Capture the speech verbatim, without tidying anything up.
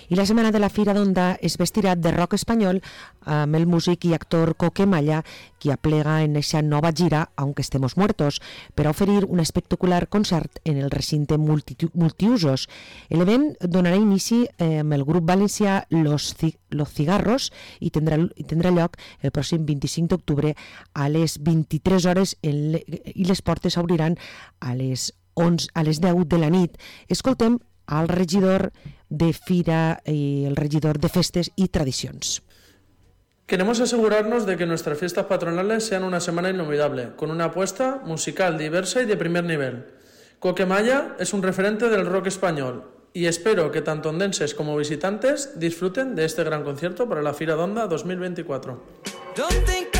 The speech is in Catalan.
I la setmana de la Fira d'Onda es vestirà de rock espanyol amb el músic i actor Coque Malla, qui aplega en aquesta nova gira Aunque estemos muertos, per a oferir un espectacular concert en el recinte multi multiusos. L'event donarà inici eh, amb el grup valencià Los, Ci Los Cigarros i tindrà, i tindrà lloc el pròxim vint-i-cinc d'octubre a les vint-i-tres hores en le, i les portes s'obriran a les onze, a les deu de la nit. Escoltem al regidor de Fira y el regidor de Festes y Tradiciones. Queremos asegurarnos de que nuestras fiestas patronales sean una semana inolvidable, con una apuesta musical diversa y de primer nivel. Coque Malla es un referente del rock español y espero que tanto ondenses como visitantes disfruten de este gran concierto para la Fira d'Onda dos mil veinticuatro.